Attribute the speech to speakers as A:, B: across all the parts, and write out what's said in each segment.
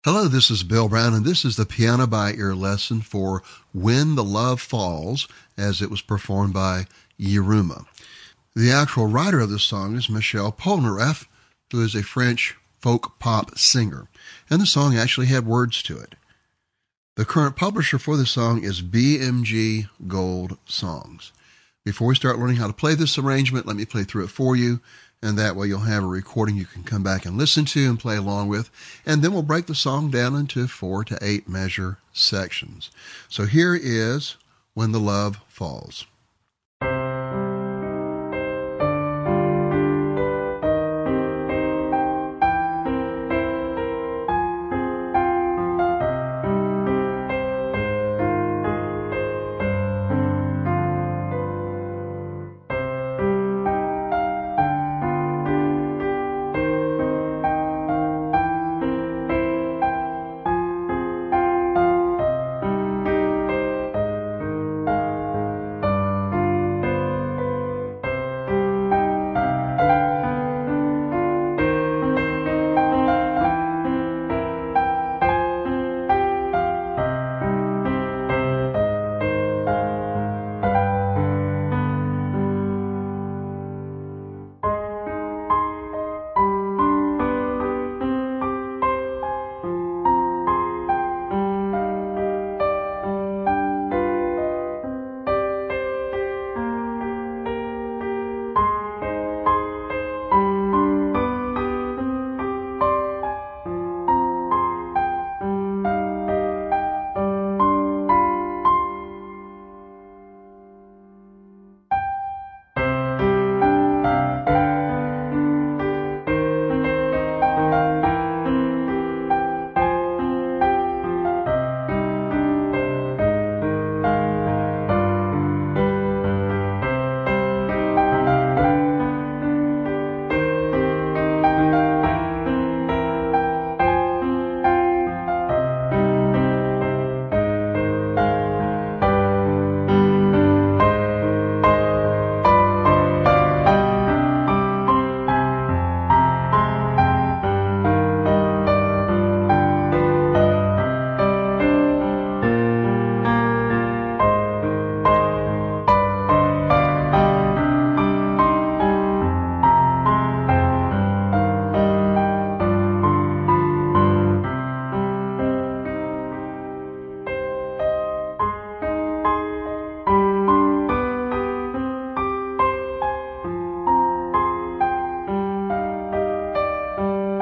A: Hello, this is Bill Brown, and this is the Piano by Ear lesson for When the Love Falls, as it was performed by Yiruma. The actual writer of this song is Michel Polnareff, who is a French folk pop singer, and the song actually had words to it. The current publisher for the song is BMG Gold Songs. Before we start learning how to play this arrangement, let me play through it for you, and that way you'll have a recording you can come back and listen to and play along with, and then we'll break the song down into 4 to 8 measure sections. So here is When the Love Falls.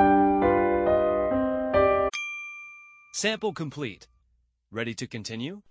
B: Sample complete. Ready to continue?